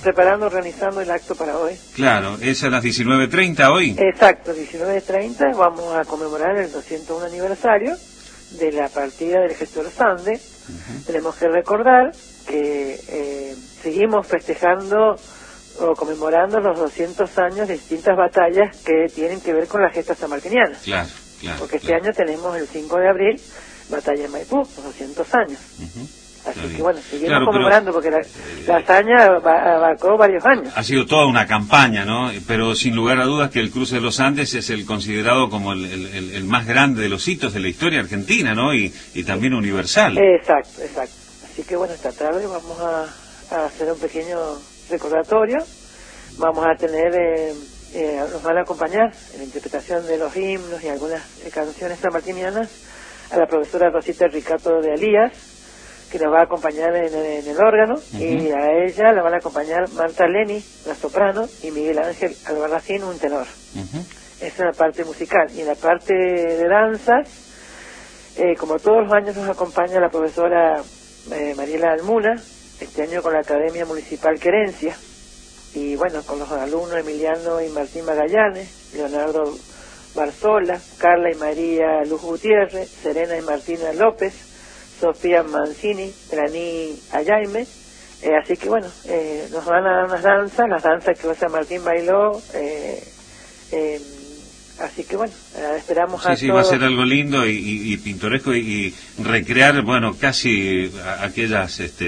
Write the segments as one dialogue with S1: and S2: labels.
S1: preparando, organizando el acto para hoy.
S2: Claro, es a las 19:30 hoy.
S1: Exacto, 19:30 vamos a conmemorar el 201 aniversario de la partida del ejército de los Andes. Tenemos que recordar que seguimos festejando o conmemorando los 200 años de distintas batallas que tienen que ver con la gesta sanmartiniana.
S2: Claro.
S1: Porque este año tenemos el 5 de abril, batalla de Maipú, los 200 años. Así que bueno, seguimos conmemorando porque la hazaña abarcó varios años.
S2: Ha sido toda una campaña, ¿no? Pero sin lugar a dudas que el cruce de los Andes es el considerado como el más grande de los hitos de la historia argentina, ¿no? Y también universal.
S1: Exacto. Así que bueno, esta tarde vamos a hacer un pequeño recordatorio. Vamos a tener, nos van a acompañar en la interpretación de los himnos y algunas canciones sanmartinianas a la profesora Rosita Ricato de Alías, que nos va a acompañar en el órgano, y a ella la van a acompañar Marta Leni, la soprano, y Miguel Ángel Albarracín, un tenor. Esa es la parte musical. Y en la parte de danzas, como todos los años nos acompaña la profesora Mariela Almuna, este año con la Academia Municipal Querencia, y bueno, con los alumnos Emiliano y Martín Magallanes, Leonardo Barzola, Carla y María Luz Gutiérrez, Serena y Martina López, Sofía Mancini, Graní Ayaime. Así que bueno, nos van a dar unas danzas, las danzas que José Martín bailó, así que bueno, esperamos a todos.
S2: Sí, va a ser algo lindo y pintoresco y recrear, bueno, casi aquella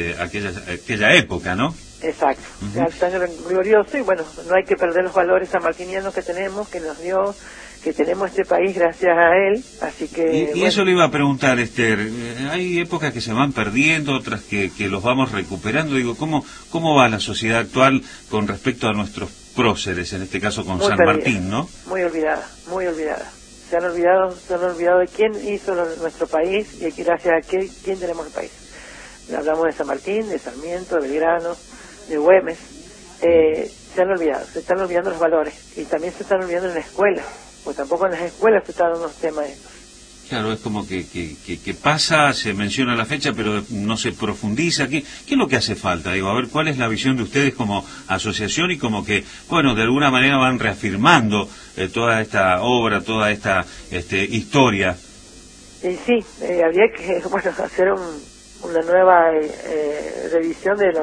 S2: época, ¿no?
S1: Exacto, el año glorioso, y bueno, no hay que perder los valores sanmartinianos que tenemos, que nos dio, que tenemos este país gracias a él, así que...
S2: Y eso le iba a preguntar, Esther, hay épocas que se van perdiendo, otras que los vamos recuperando, digo, ¿cómo va la sociedad actual con respecto a nuestros próceres, en este caso con San Martín, ¿no?
S1: Muy olvidada. Se han olvidado de quién hizo nuestro país y gracias a quién tenemos el país. Hablamos de San Martín, de Sarmiento, de Belgrano, de Güemes. Se están olvidando los valores, y también se están olvidando en la escuela, pues tampoco en las escuelas se están dando los temas estos.
S2: Claro, es como que pasa, se menciona la fecha, pero no se profundiza. ¿Qué es lo que hace falta? Digo, a ver, ¿cuál es la visión de ustedes como asociación y como que, bueno, de alguna manera van reafirmando toda esta obra, toda esta historia?
S1: Sí, habría que, bueno, hacer una nueva revisión de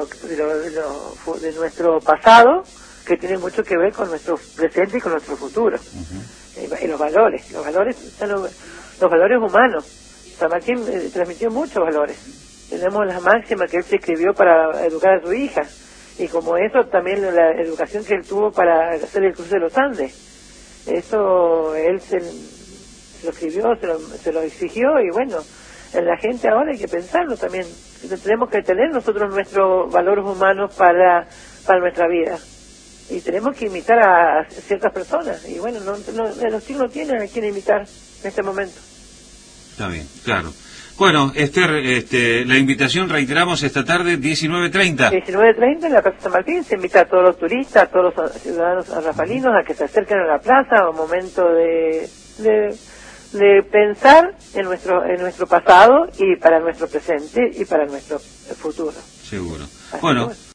S1: nuestro pasado, que tiene mucho que ver con nuestro presente y con nuestro futuro. Y los valores son los valores humanos. San Martín transmitió muchos valores. Tenemos la máxima que él se escribió para educar a su hija, y como eso también la educación que él tuvo para hacer el cruce de los Andes. Eso él se lo escribió, se lo exigió, y bueno, en la gente ahora hay que pensarlo también. Tenemos que tener nosotros nuestros valores humanos para nuestra vida, y tenemos que imitar a ciertas personas, y bueno, los chicos no tienen a quién imitar en este momento.
S2: Está bien, claro. Bueno, Esther, la invitación, reiteramos, esta tarde, 19:30.
S1: 19:30 en la Plaza San Martín. Se invita a todos los turistas, a todos los ciudadanos rafalinos a que se acerquen a la plaza, a un momento de pensar en nuestro pasado, y para nuestro presente y para nuestro futuro.
S2: Seguro.
S1: Así
S2: Bueno.